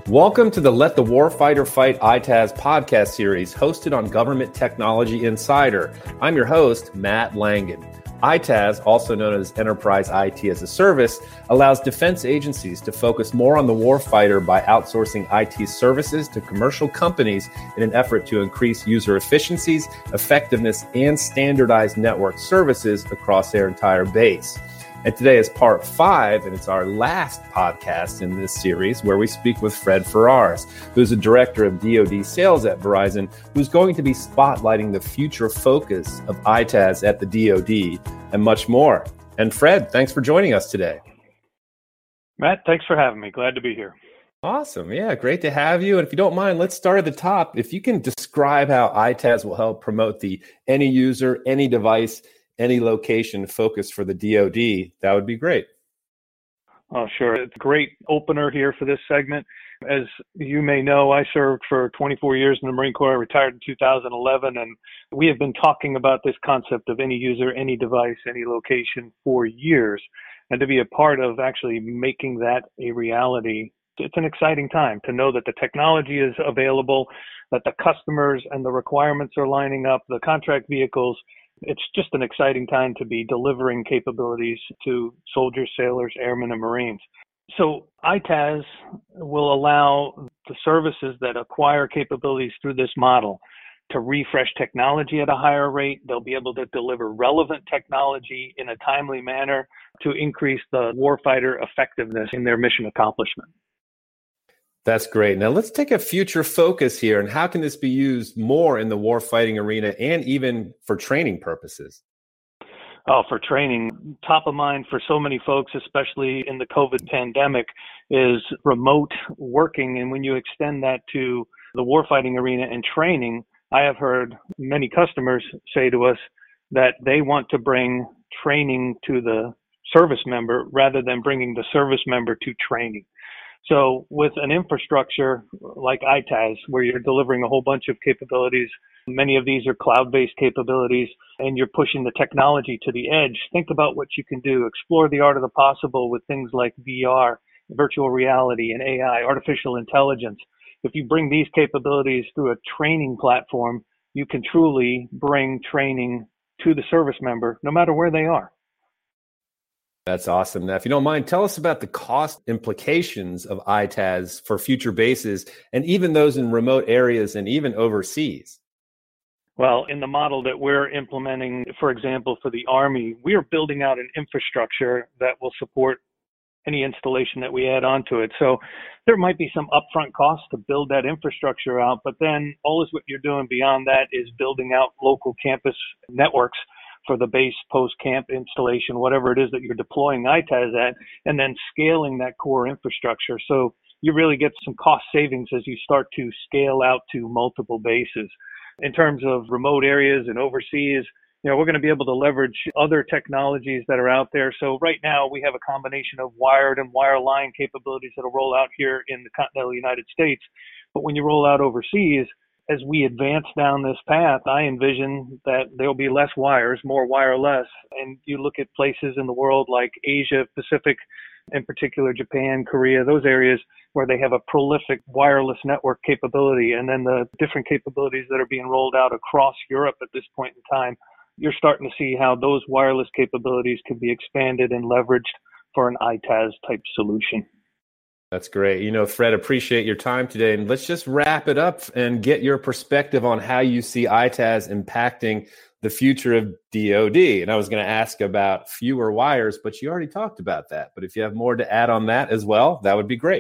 Welcome to the Let the Warfighter Fight ITAS podcast series hosted on Government Technology Insider. I'm your host, Matt Langen. ITAS, also known as Enterprise IT as a Service, allows defense agencies to focus more on the warfighter by outsourcing IT services to commercial companies in an effort to increase user efficiencies, effectiveness, and standardized network services across their entire base. And today is part 5, and it's our last podcast in this series where we speak with Fred Ferraris, who's a director of DoD sales at Verizon, who's going to be spotlighting the future focus of ITAS at the DoD and much more. And Fred, thanks for joining us today. Matt, thanks for having me. Glad to be here. Awesome. Yeah, great to have you. And if you don't mind, let's start at the top. If you can describe how ITAS will help promote the any user, any device, any location focus for the DoD, that would be great. Oh, sure. It's a great opener here for this segment. As you may know, I served for 24 years in the Marine Corps. I retired in 2011, and we have been talking about this concept of any user, any device, any location for years. And to be a part of actually making that a reality, it's an exciting time to know that the technology is available, that the customers and the requirements are lining up, the contract vehicles. It's just an exciting time to be delivering capabilities to soldiers, sailors, airmen, and Marines. So ITAS will allow the services that acquire capabilities through this model to refresh technology at a higher rate. They'll be able to deliver relevant technology in a timely manner to increase the warfighter effectiveness in their mission accomplishment. That's great. Now let's take a future focus here. And how can this be used more in the warfighting arena and even for training purposes? Oh, for training, top of mind for so many folks, especially in the COVID pandemic, is remote working. And when you extend that to the warfighting arena and training, I have heard many customers say to us that they want to bring training to the service member rather than bringing the service member to training. So with an infrastructure like ITAS, where you're delivering a whole bunch of capabilities, many of these are cloud-based capabilities, and you're pushing the technology to the edge, think about what you can do. Explore the art of the possible with things like VR, virtual reality, and AI, artificial intelligence. If you bring these capabilities through a training platform, you can truly bring training to the service member, no matter where they are. That's awesome. Now, if you don't mind, tell us about the cost implications of ITAS for future bases and even those in remote areas and even overseas. Well, in the model that we're implementing, for example, for the Army, we are building out an infrastructure that will support any installation that we add onto it. So there might be some upfront costs to build that infrastructure out, but then all is what you're doing beyond that is building out local campus networks for the base post-camp installation, whatever it is that you're deploying ITAS at, and then scaling that core infrastructure. So you really get some cost savings as you start to scale out to multiple bases. In terms of remote areas and overseas, we're going to be able to leverage other technologies that are out there. So right now we have a combination of wired and wireline capabilities that'll roll out here in the continental United States. But when you roll out overseas, as we advance down this path, I envision that there'll be less wires, more wireless. And you look at places in the world like Asia, Pacific, in particular Japan, Korea, those areas where they have a prolific wireless network capability, and then the different capabilities that are being rolled out across Europe at this point in time, you're starting to see how those wireless capabilities can be expanded and leveraged for an ITAS type solution. That's great. Fred, appreciate your time today. And let's just wrap it up and get your perspective on how you see ITAS impacting the future of DoD. And I was going to ask about fewer wires, but you already talked about that. But if you have more to add on that as well, that would be great.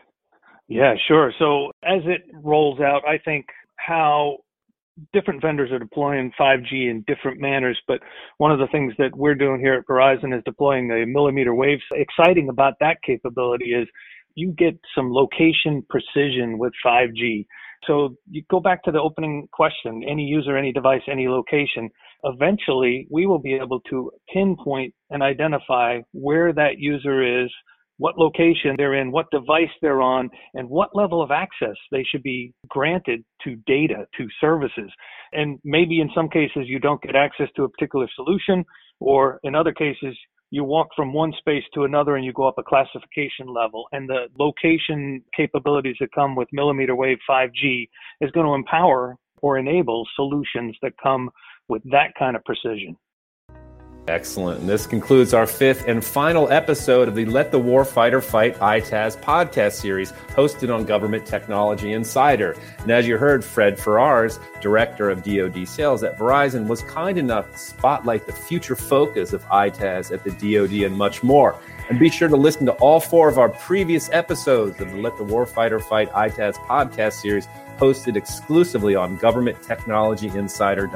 Yeah, sure. So as it rolls out, I think how different vendors are deploying 5G in different manners, but one of the things that we're doing here at Verizon is deploying a millimeter wave. Exciting about that capability is you get some location precision with 5G. So you go back to the opening question, any user, any device, any location. Eventually, we will be able to pinpoint and identify where that user is, what location they're in, what device they're on, and what level of access they should be granted to data, to services. And maybe in some cases, you don't get access to a particular solution, or in other cases, you walk from one space to another and you go up a classification level, and the location capabilities that come with millimeter wave 5G is going to empower or enable solutions that come with that kind of precision. Excellent. And this concludes our fifth and final episode of the Let the Warfighter Fight ITAS podcast series hosted on Government Technology Insider. And as you heard, Fred Farrars, Director of DoD Sales at Verizon, was kind enough to spotlight the future focus of ITAS at the DoD and much more. And be sure to listen to all 4 of our previous episodes of the Let the Warfighter Fight ITAS podcast series hosted exclusively on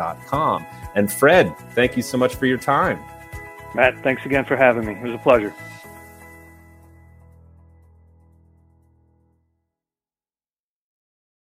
governmenttechnologyinsider.com. And Fred, thank you so much for your time. Matt, thanks again for having me. It was a pleasure.